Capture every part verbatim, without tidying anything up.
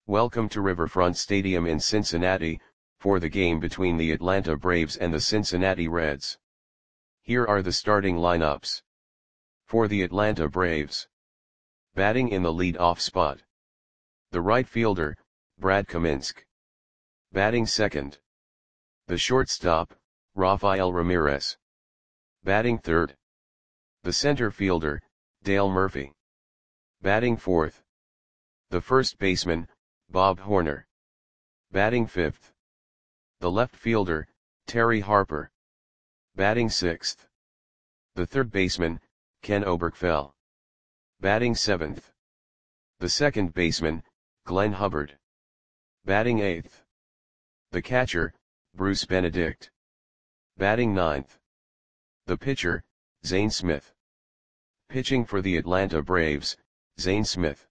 Welcome to Riverfront Stadium in Cincinnati, for the game between the Atlanta Braves and the Cincinnati Reds. Here are the starting lineups. For the Atlanta Braves. Batting in the lead-off spot. The right fielder, Brad Kaminsky. Batting second. The shortstop, Rafael Ramirez. Batting third. The center fielder, Dale Murphy. Batting fourth. The first baseman, Bob Horner. Batting fifth. The left fielder, Terry Harper. Batting sixth. The third baseman, Ken Oberkfell. Batting seventh. The second baseman, Glenn Hubbard. Batting eighth. The catcher, Bruce Benedict. Batting ninth. The pitcher, Zane Smith. Pitching for the Atlanta Braves, Zane Smith.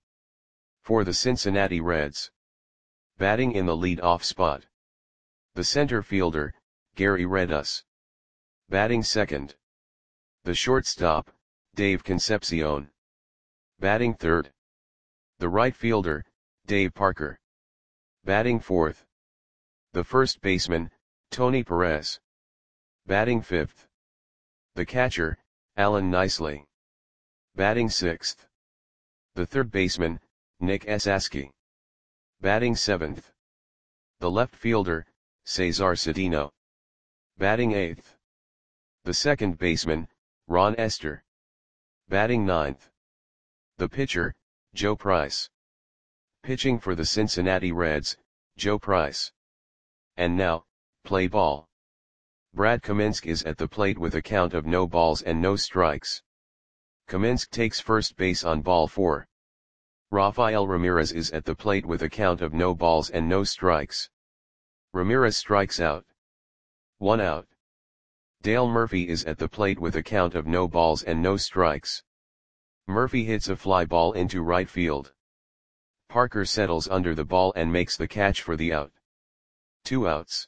For the Cincinnati Reds. Batting in the lead-off spot. The center fielder, Gary Redus. Batting second. The shortstop, Dave Concepcion. Batting third. The right fielder, Dave Parker. Batting fourth. The first baseman, Tony Perez. Batting fifth. The catcher, Alan Nicely. Batting sixth. The third baseman, Nick Esasky. Batting seventh. The left fielder, Cesar Cedeno. Batting eighth. The second baseman, Ron Esther. Batting ninth. The pitcher, Joe Price. Pitching for the Cincinnati Reds, Joe Price. And now, play ball. Brad Kaminsky is at the plate with a count of no balls and no strikes. Kaminsky takes first base on ball four. Rafael Ramirez is at the plate with a count of no balls and no strikes. Ramirez strikes out. One out. Dale Murphy is at the plate with a count of no balls and no strikes. Murphy hits a fly ball into right field. Parker settles under the ball and makes the catch for the out. Two outs.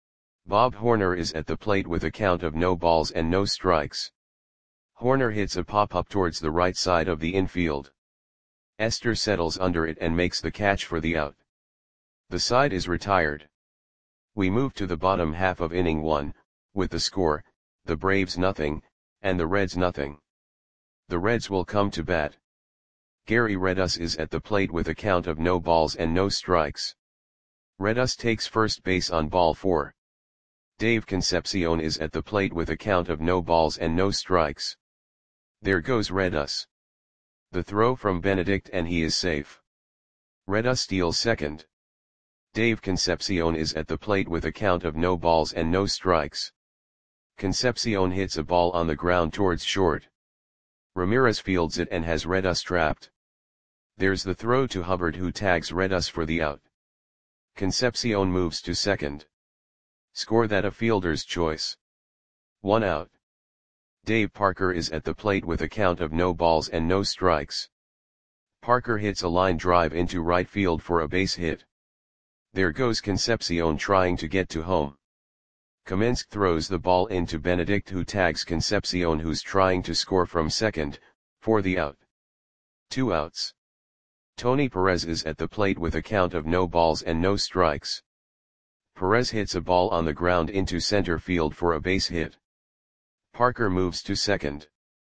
Bob Horner is at the plate with a count of no balls and no strikes. Horner hits a pop-up towards the right side of the infield. Esther settles under it and makes the catch for the out. The side is retired. We move to the bottom half of inning one, with the score, the Braves nothing, and the Reds nothing. The Reds will come to bat. Gary Redus is at the plate with a count of no balls and no strikes. Redus takes first base on ball four. Dave Concepcion is at the plate with a count of no balls and no strikes. There goes Redus. The throw from Benedict and he is safe. Redus steals second. Dave Concepcion is at the plate with a count of no balls and no strikes. Concepcion hits a ball on the ground towards short. Ramirez fields it and has Redus trapped. There's the throw to Hubbard who tags Redus for the out. Concepcion moves to second. Score that a fielder's choice. One out. Dave Parker is at the plate with a count of no balls and no strikes. Parker hits a line drive into right field for a base hit. There goes Concepcion trying to get to home. Kaminsky throws the ball into Benedict who tags Concepcion who's trying to score from second, for the out. Two outs. Tony Perez is at the plate with a count of no balls and no strikes. Perez hits a ball on the ground into center field for a base hit. Parker moves to second.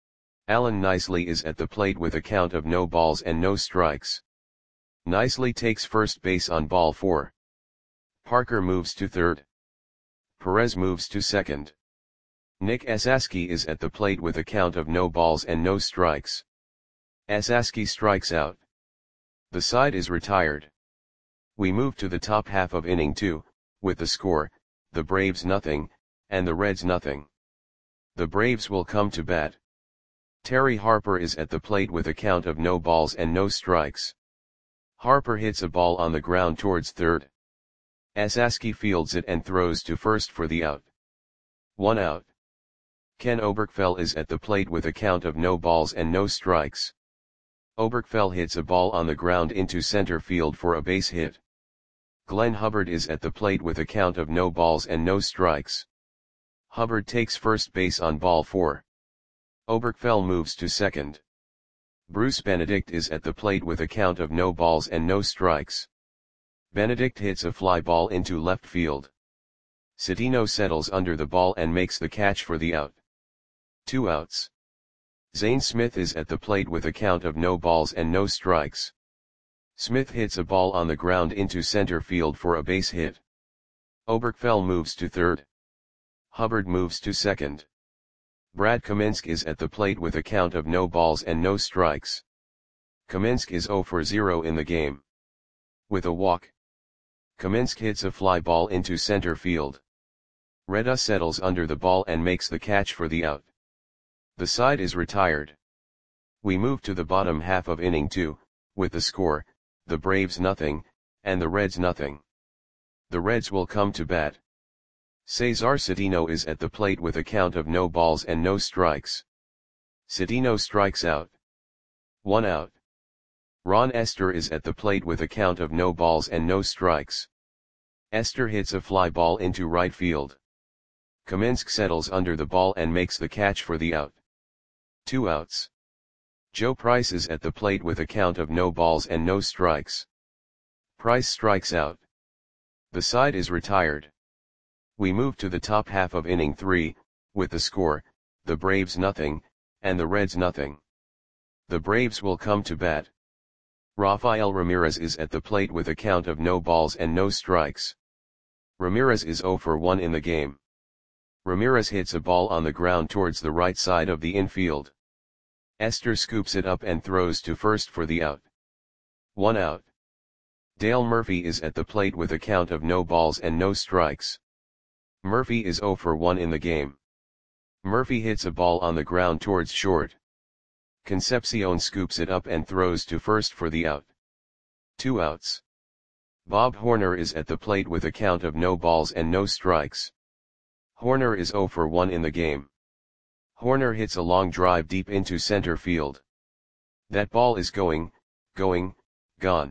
Alan Nicely is at the plate with a count of no balls and no strikes. Nicely takes first base on ball four. Parker moves to third. Perez moves to second. Nick Esasky is at the plate with a count of no balls and no strikes. Esasky strikes out. The side is retired. We move to the top half of inning two, with the score, the Braves nothing, and the Reds nothing. The Braves will come to bat. Terry Harper is at the plate with a count of no balls and no strikes. Harper hits a ball on the ground towards third. Esasky fields it and throws to first for the out. One out. Ken Oberkfell is at the plate with a count of no balls and no strikes. Oberkfell hits a ball on the ground into center field for a base hit. Glenn Hubbard is at the plate with a count of no balls and no strikes. Hubbard takes first base on ball four. Oberkfell moves to second. Bruce Benedict is at the plate with a count of no balls and no strikes. Benedict hits a fly ball into left field. Citino settles under the ball and makes the catch for the out. Two outs. Zane Smith is at the plate with a count of no balls and no strikes. Smith hits a ball on the ground into center field for a base hit. Oberkfell moves to third. Hubbard moves to second. Brad Kaminsky is at the plate with a count of no balls and no strikes. Kaminsky is zero for zero in the game. With a walk, Kaminsky hits a fly ball into center field. Reda settles under the ball and makes the catch for the out. The side is retired. We move to the bottom half of inning two, with the score, the Braves nothing, and the Reds nothing. The Reds will come to bat. Cesar Citino is at the plate with a count of no balls and no strikes. Citino strikes out. One out. Ron Esther is at the plate with a count of no balls and no strikes. Esther hits a fly ball into right field. Kaminsky settles under the ball and makes the catch for the out. Two outs. Joe Price is at the plate with a count of no balls and no strikes. Price strikes out. The side is retired. We move to the top half of inning three, with the score, the Braves nothing, and the Reds nothing. The Braves will come to bat. Rafael Ramirez is at the plate with a count of no balls and no strikes. Ramirez is zero for one in the game. Ramirez hits a ball on the ground towards the right side of the infield. Esther scoops it up and throws to first for the out. One out. Dale Murphy is at the plate with a count of no balls and no strikes. Murphy is zero for one in the game. Murphy hits a ball on the ground towards short. Concepcion scoops it up and throws to first for the out. Two outs. Bob Horner is at the plate with a count of no balls and no strikes. Horner is zero for one in the game. Horner hits a long drive deep into center field. That ball is going, going, gone.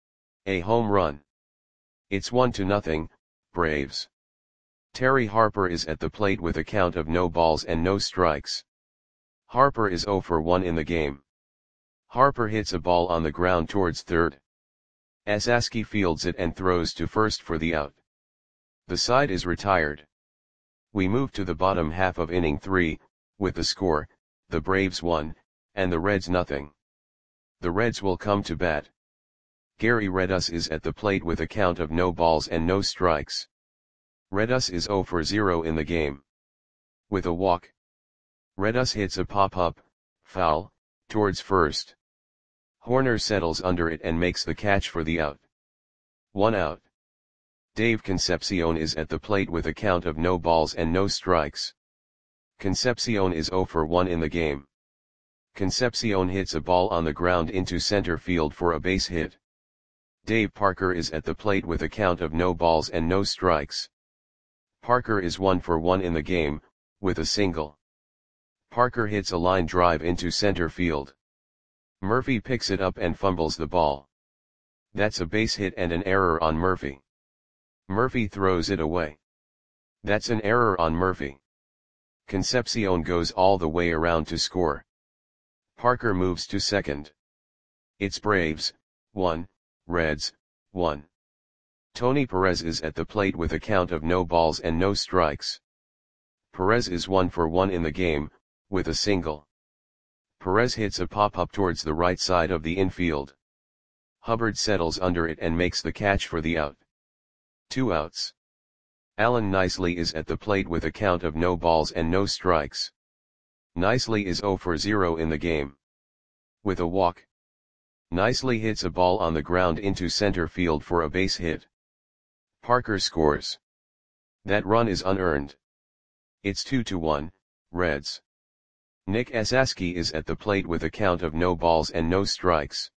A home run. It's one to nothing, Braves. Terry Harper is at the plate with a count of no balls and no strikes. Harper is zero for one in the game. Harper hits a ball on the ground towards third. Esaski fields it and throws to first for the out. The side is retired. We move to the bottom half of inning three, with the score, the Braves one, and the Reds nothing. The Reds will come to bat. Gary Redus is at the plate with a count of no balls and no strikes. Redus is zero for zero in the game. With a walk, Redus hits a pop-up, foul, towards first. Horner settles under it and makes the catch for the out. One out. Dave Concepcion is at the plate with a count of no balls and no strikes. Concepcion is zero for one in the game. Concepcion hits a ball on the ground into center field for a base hit. Dave Parker is at the plate with a count of no balls and no strikes. Parker is one for one in the game, with a single. Parker hits a line drive into center field. Murphy picks it up and fumbles the ball. That's a base hit and an error on Murphy. Murphy throws it away. That's an error on Murphy. Concepcion goes all the way around to score. Parker moves to second. It's Braves, one, Reds, one. Tony Perez is at the plate with a count of no balls and no strikes. Perez is one for one in the game, with a single. Perez hits a pop-up towards the right side of the infield. Hubbard settles under it and makes the catch for the out. Two outs. Alan Nicely is at the plate with a count of no balls and no strikes. Nicely is zero for zero in the game. With a walk, Nicely hits a ball on the ground into center field for a base hit. Parker scores. That run is unearned. It's two to one, Reds. Nick Esaski is at the plate with a count of no balls and no strikes.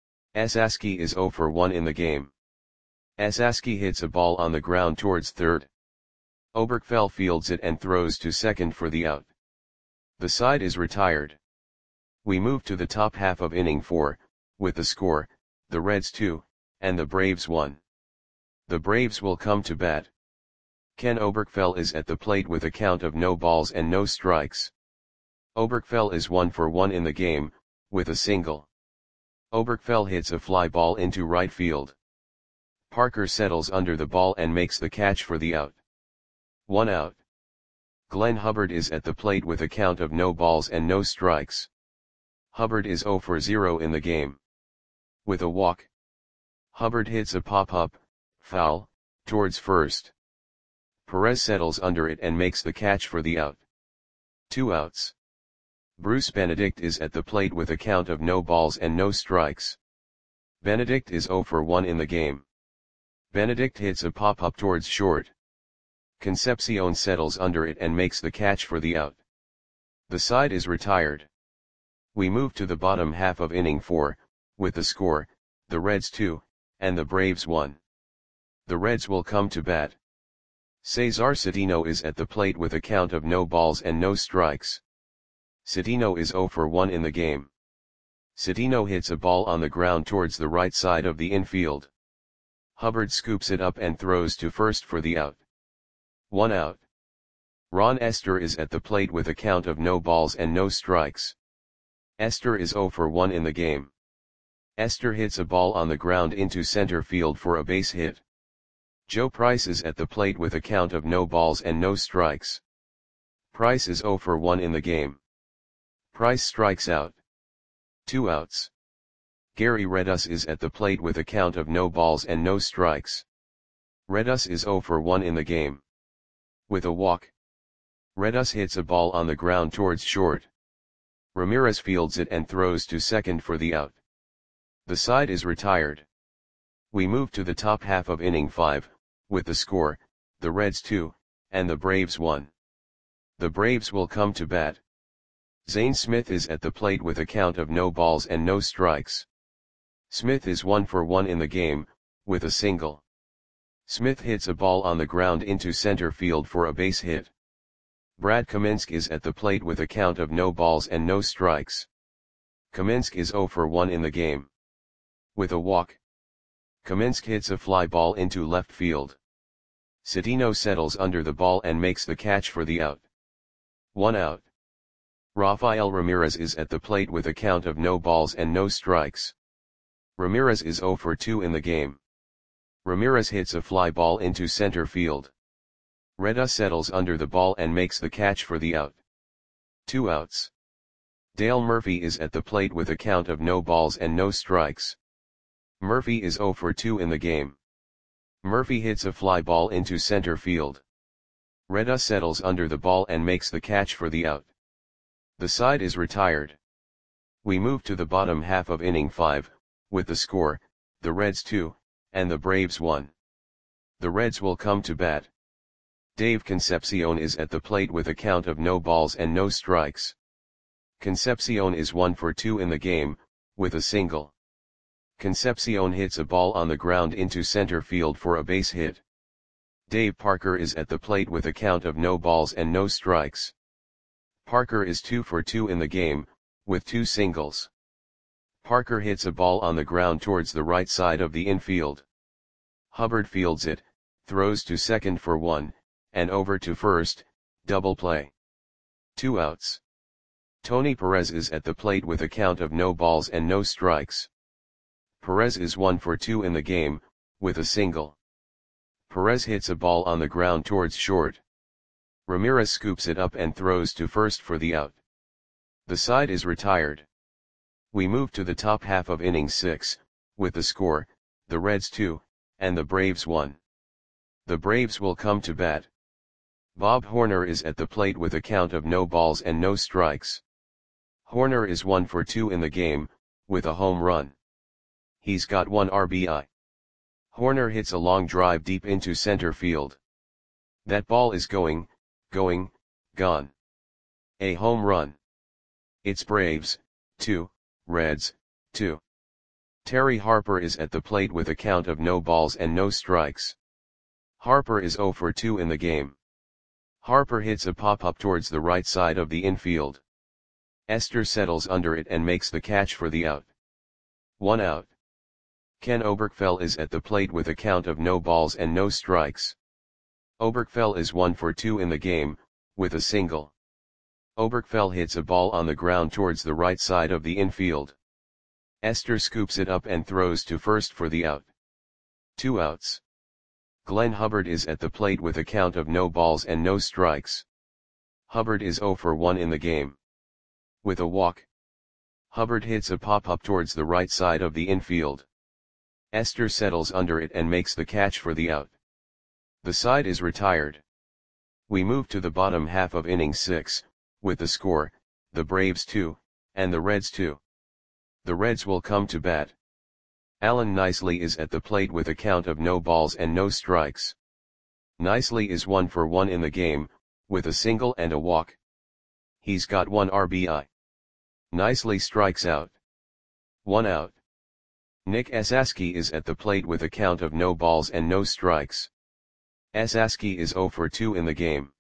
Esaski is zero for one in the game. Esaski hits a ball on the ground towards third. Oberkfell fields it and throws to second for the out. The side is retired. We move to the top half of inning four, with the score, the Reds two, and the Braves one. The Braves will come to bat. Ken Oberkfell is at the plate with a count of no balls and no strikes. Oberkfell is one for one in the game, with a single. Oberkfell hits a fly ball into right field. Parker settles under the ball and makes the catch for the out. One out. Glenn Hubbard is at the plate with a count of no balls and no strikes. Hubbard is zero for zero in the game. With a walk, Hubbard hits a pop-up, foul, towards first. Perez settles under it and makes the catch for the out. Two outs. Bruce Benedict is at the plate with a count of no balls and no strikes. Benedict is zero for one in the game. Benedict hits a pop-up towards short. Concepcion settles under it and makes the catch for the out. The side is retired. We move to the bottom half of inning four, with the score, the Reds two, and the Braves one. The Reds will come to bat. Cesar Cedeno is at the plate with a count of no balls and no strikes. Cedeno is zero for one in the game. Cedeno hits a ball on the ground towards the right side of the infield. Hubbard scoops it up and throws to first for the out. One out. Ron Esther is at the plate with a count of no balls and no strikes. Esther is zero for one in the game. Esther hits a ball on the ground into center field for a base hit. Joe Price is at the plate with a count of no balls and no strikes. Price is zero for one in the game. Price strikes out. Two outs. Gary Redus is at the plate with a count of no balls and no strikes. Redus is zero for one in the game. With a walk, Redus hits a ball on the ground towards short. Ramirez fields it and throws to second for the out. The side is retired. We move to the top half of inning five, with the score, the Reds two, and the Braves one. The Braves will come to bat. Zane Smith is at the plate with a count of no balls and no strikes. Smith is one for one in the game, with a single. Smith hits a ball on the ground into center field for a base hit. Brad Kaminsky is at the plate with a count of no balls and no strikes. Kaminsky is zero for one in the game. With a walk, Kaminsky hits a fly ball into left field. Cedeno settles under the ball and makes the catch for the out. One out. Rafael Ramirez is at the plate with a count of no balls and no strikes. Ramirez is zero for two in the game. Ramirez hits a fly ball into center field. Redus settles under the ball and makes the catch for the out. Two outs. Dale Murphy is at the plate with a count of no balls and no strikes. Murphy is zero for two in the game. Murphy hits a fly ball into center field. Redus settles under the ball and makes the catch for the out. The side is retired. We move to the bottom half of inning five, with the score, the Reds two, and the Braves one. The Reds will come to bat. Dave Concepcion is at the plate with a count of no balls and no strikes. Concepcion is one for two in the game, with a single. Concepcion hits a ball on the ground into center field for a base hit. Dave Parker is at the plate with a count of no balls and no strikes. Parker is two for two in the game, with two singles. Parker hits a ball on the ground towards the right side of the infield. Hubbard fields it, throws to second for one, and over to first, double play. Two outs. Tony Perez is at the plate with a count of no balls and no strikes. Perez is one for two in the game, with a single. Perez hits a ball on the ground towards short. Ramirez scoops it up and throws to first for the out. The side is retired. We move to the top half of inning six, with the score, the Reds two, and the Braves one. The Braves will come to bat. Bob Horner is at the plate with a count of no balls and no strikes. Horner is one for two in the game, with a home run. He's got one R B I. Horner hits a long drive deep into center field. That ball is going, going, gone. A home run. It's Braves, two, Reds, two. Terry Harper is at the plate with a count of no balls and no strikes. Harper is zero for two in the game. Harper hits a pop-up towards the right side of the infield. Esther settles under it and makes the catch for the out. One out. Ken Oberkfell is at the plate with a count of no balls and no strikes. Oberkfell is one for two in the game, with a single. Oberkfell hits a ball on the ground towards the right side of the infield. Esther scoops it up and throws to first for the out. Two outs. Glenn Hubbard is at the plate with a count of no balls and no strikes. Hubbard is oh for one in the game. With a walk. Hubbard hits a pop-up towards the right side of the infield. Esther settles under it and makes the catch for the out. The side is retired. We move to the bottom half of inning six, with the score, the Braves two, and the Reds two. The Reds will come to bat. Alan Nicely is at the plate with a count of no balls and no strikes. Nicely is one for one in the game, with a single and a walk. He's got one R B I. Nicely strikes out. One out. Nick Esaski is at the plate with a count of no balls and no strikes. Esaski is oh for two in the game.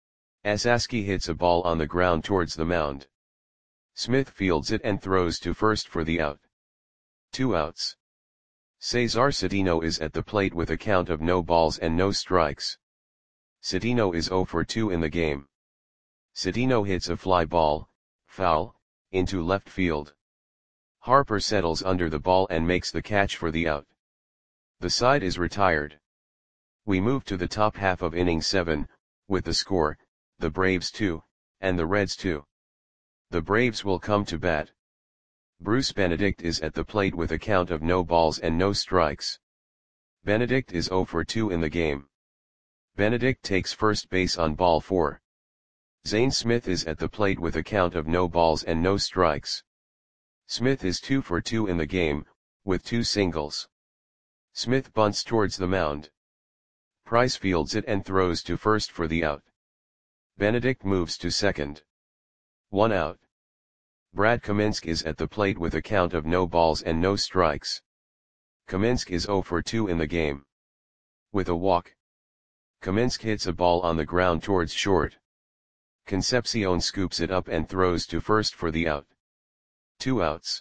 Esaski hits a ball on the ground towards the mound. Smith fields it and throws to first for the out. Two outs. Cesar Cedeno is at the plate with a count of no balls and no strikes. Cedeno is oh for two in the game. Cedeno hits a fly ball, foul, into left field. Harper settles under the ball and makes the catch for the out. The side is retired. We move to the top half of inning seven, with the score, the Braves two, and the Reds two. The Braves will come to bat. Bruce Benedict is at the plate with a count of no balls and no strikes. Benedict is oh for two in the game. Benedict takes first base on ball four. Zane Smith is at the plate with a count of no balls and no strikes. Smith is two for two in the game, with two singles. Smith bunts towards the mound. Price fields it and throws to first for the out. Benedict moves to second. One out. Brad Kaminsky is at the plate with a count of no balls and no strikes. Kaminsky is oh for two in the game. With a walk. Kaminsky hits a ball on the ground towards short. Concepcion scoops it up and throws to first for the out. Two outs.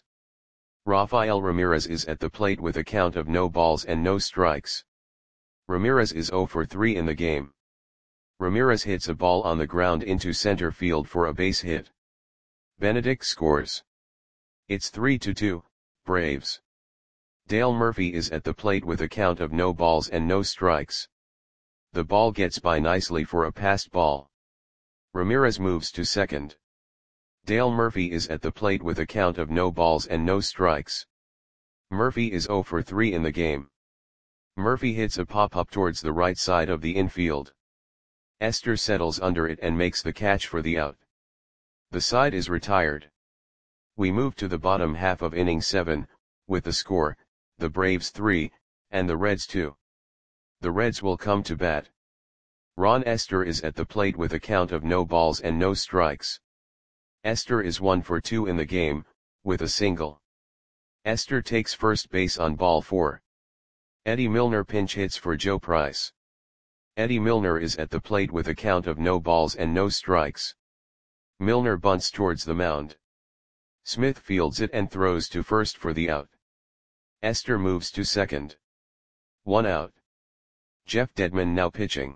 Rafael Ramirez is at the plate with a count of no balls and no strikes. Ramirez is oh for three in the game. Ramirez hits a ball on the ground into center field for a base hit. Benedict scores. It's three to two, Braves. Dale Murphy is at the plate with a count of no balls and no strikes. The ball gets by nicely for a passed ball. Ramirez moves to second. Dale Murphy is at the plate with a count of no balls and no strikes. Murphy is oh for three in the game. Murphy hits a pop-up towards the right side of the infield. Esther settles under it and makes the catch for the out. The side is retired. We move to the bottom half of inning seven, with the score, the Braves three, and the Reds two. The Reds will come to bat. Ron Esther is at the plate with a count of no balls and no strikes. Esther is one for two in the game, with a single. Esther takes first base on ball four. Eddie Milner pinch hits for Joe Price. Eddie Milner is at the plate with a count of no balls and no strikes. Milner bunts towards the mound. Smith fields it and throws to first for the out. Esther moves to second. One out. Jeff Dedman now pitching.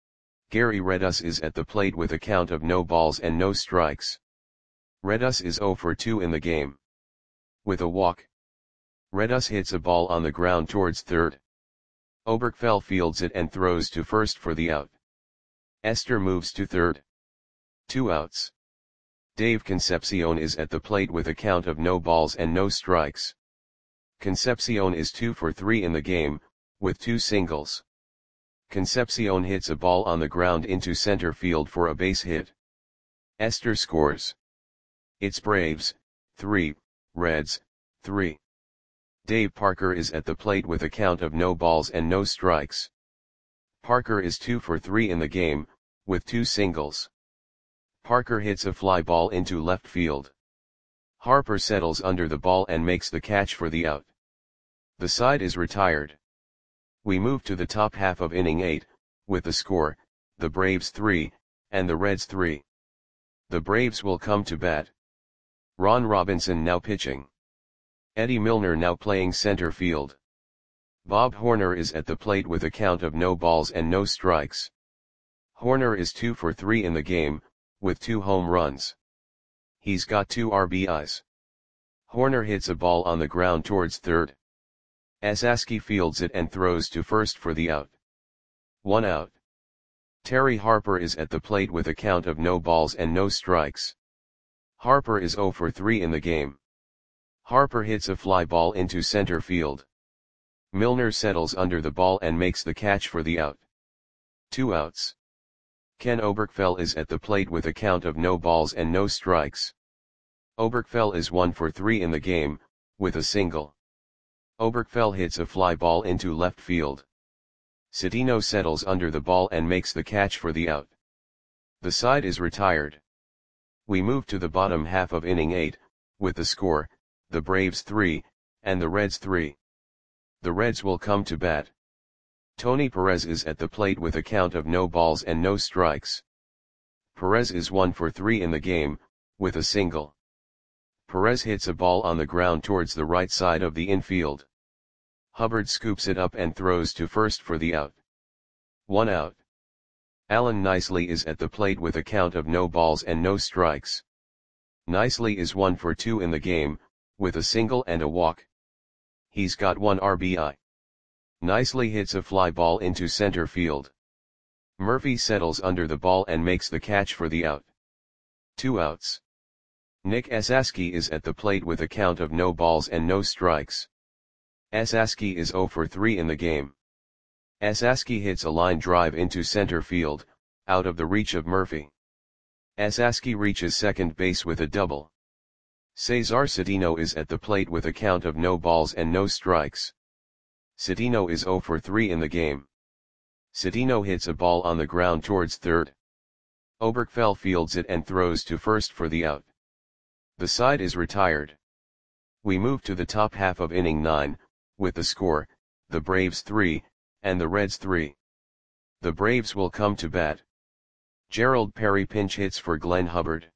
Gary Redus is at the plate with a count of no balls and no strikes. Redus is oh for two in the game. With a walk. Redus hits a ball on the ground towards third. Oberkfell fields it and throws to first for the out. Esther moves to third. Two outs. Dave Concepcion is at the plate with a count of no balls and no strikes. Concepcion is two for three in the game, with two singles. Concepcion hits a ball on the ground into center field for a base hit. Esther scores. It's Braves, three, Reds, three. Dave Parker is at the plate with a count of no balls and no strikes. Parker is two for three in the game, with two singles. Parker hits a fly ball into left field. Harper settles under the ball and makes the catch for the out. The side is retired. We move to the top half of inning eight, with the score, the Braves three, and the Reds three. The Braves will come to bat. Ron Robinson now pitching. Eddie Milner now playing center field. Bob Horner is at the plate with a count of no balls and no strikes. Horner is two for three in the game, with two home runs. He's got two R B Is. Horner hits a ball on the ground towards third. Esaski fields it and throws to first for the out. One out. Terry Harper is at the plate with a count of no balls and no strikes. Harper is zero for three in the game. Harper hits a fly ball into center field. Milner settles under the ball and makes the catch for the out. Two outs. Ken Oberkfell is at the plate with a count of no balls and no strikes. Oberkfell is one for three in the game, with a single. Oberkfell hits a fly ball into left field. Cedeno settles under the ball and makes the catch for the out. The side is retired. We move to the bottom half of inning eight, with the score, the Braves three, and the Reds three. The Reds will come to bat. Tony Perez is at the plate with a count of no balls and no strikes. Perez is one for three in the game, with a single. Perez hits a ball on the ground towards the right side of the infield. Hubbard scoops it up and throws to first for the out. One out. Alan Nicely is at the plate with a count of no balls and no strikes. Nicely is one for two in the game, with a single and a walk. He's got one R B I. Nicely hits a fly ball into center field. Murphy settles under the ball and makes the catch for the out. Two outs. Nick Esaski is at the plate with a count of no balls and no strikes. Esaski is zero for three in the game. Esaski hits a line drive into center field, out of the reach of Murphy. Esaski reaches second base with a double. Cesar Cedeno is at the plate with a count of no balls and no strikes. Cedeno is zero for three in the game. Cedeno hits a ball on the ground towards third. Oberkfell fields it and throws to first for the out. The side is retired. We move to the top half of inning nine, with the score, the Braves three, and the Reds three. The Braves will come to bat. Gerald Perry pinch hits for Glenn Hubbard.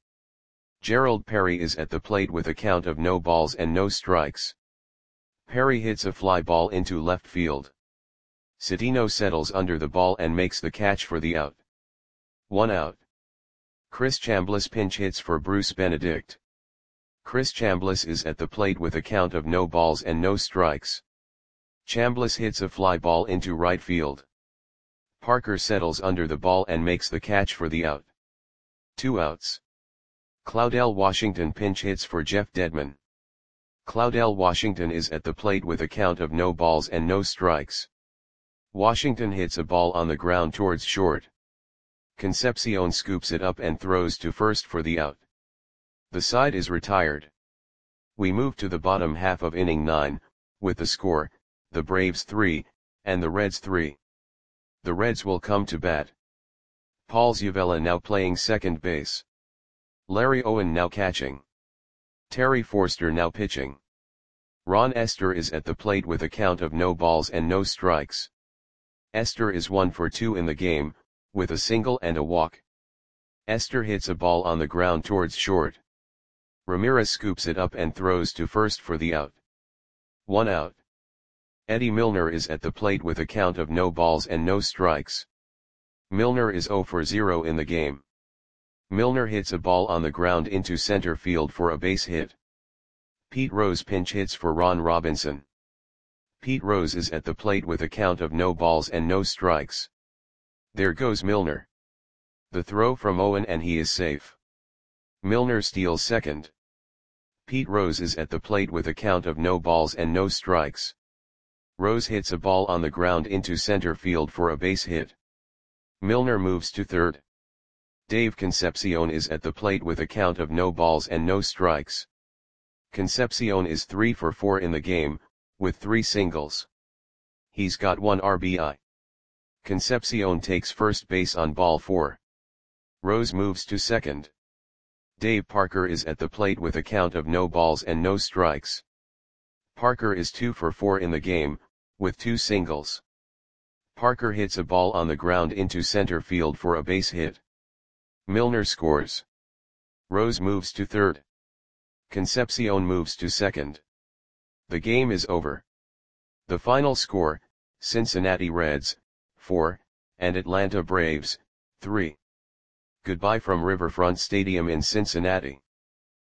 Gerald Perry is at the plate with a count of no balls and no strikes. Perry hits a fly ball into left field. Cedeno settles under the ball and makes the catch for the out. One out. Chris Chambliss pinch hits for Bruce Benedict. Chris Chambliss is at the plate with a count of no balls and no strikes. Chambliss hits a fly ball into right field. Parker settles under the ball and makes the catch for the out. Two outs. Claudell Washington pinch hits for Jeff Dedman. Claudell Washington is at the plate with a count of no balls and no strikes. Washington hits a ball on the ground towards short. Concepcion scoops it up and throws to first for the out. The side is retired. We move to the bottom half of inning nine, with the score, the Braves three, and the Reds three. The Reds will come to bat. Paul Zuvella now playing second base. Larry Owen now catching. Terry Forster now pitching. Ron Esther is at the plate with a count of no balls and no strikes. Esther is one for two in the game, with a single and a walk. Esther hits a ball on the ground towards short. Ramirez scoops it up and throws to first for the out. One out. Eddie Milner is at the plate with a count of no balls and no strikes. Milner is zero for zero in the game. Milner hits a ball on the ground into center field for a base hit. Pete Rose pinch hits for Ron Robinson. Pete Rose is at the plate with a count of no balls and no strikes. There goes Milner. The throw from Owen and he is safe. Milner steals second. Pete Rose is at the plate with a count of no balls and no strikes. Rose hits a ball on the ground into center field for a base hit. Milner moves to third. Dave Concepcion is at the plate with a count of no balls and no strikes. Concepcion is three for four in the game, with three singles. He's got one R B I. Concepcion takes first base on ball four. Rose moves to second. Dave Parker is at the plate with a count of no balls and no strikes. Parker is two for four in the game, with two singles. Parker hits a ball on the ground into center field for a base hit. Milner scores. Rose moves to third. Concepcion moves to second. The game is over. The final score, Cincinnati Reds, four, and Atlanta Braves, three. Goodbye from Riverfront Stadium in Cincinnati.